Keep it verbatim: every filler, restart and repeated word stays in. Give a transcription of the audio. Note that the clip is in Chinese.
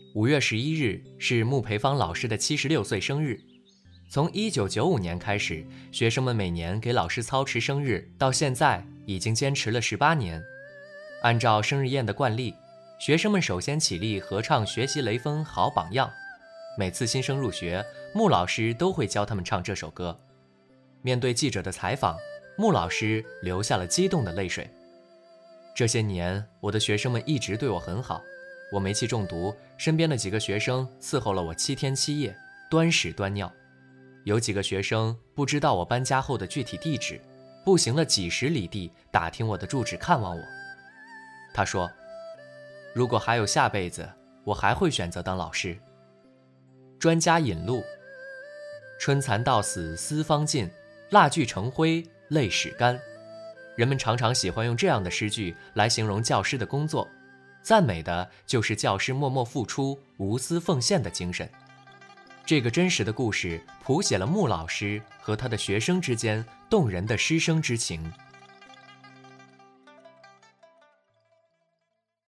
五月十一日是穆培芳老师的七十六岁生日。从一九九五年开始，学生们每年给老师操持生日，到现在已经坚持了十八年。按照生日宴的惯例，学生们首先起立合唱学习雷锋好榜样。每次新生入学，穆老师都会教他们唱这首歌。面对记者的采访，穆老师流下了激动的泪水。这些年，我的学生们一直对我很好。我煤气中毒，身边的几个学生伺候了我七天七夜，端屎端尿。有几个学生不知道我搬家后的具体地址，步行了几十里地打听我的住址看望我。他说，如果还有下辈子，我还会选择当老师。专家引路：春蚕到死丝方尽，蜡炬成灰泪始干。人们常常喜欢用这样的诗句来形容教师的工作，赞美的就是教师默默付出、无私奉献的精神。这个真实的故事谱写了穆老师和他的学生之间动人的师生之情。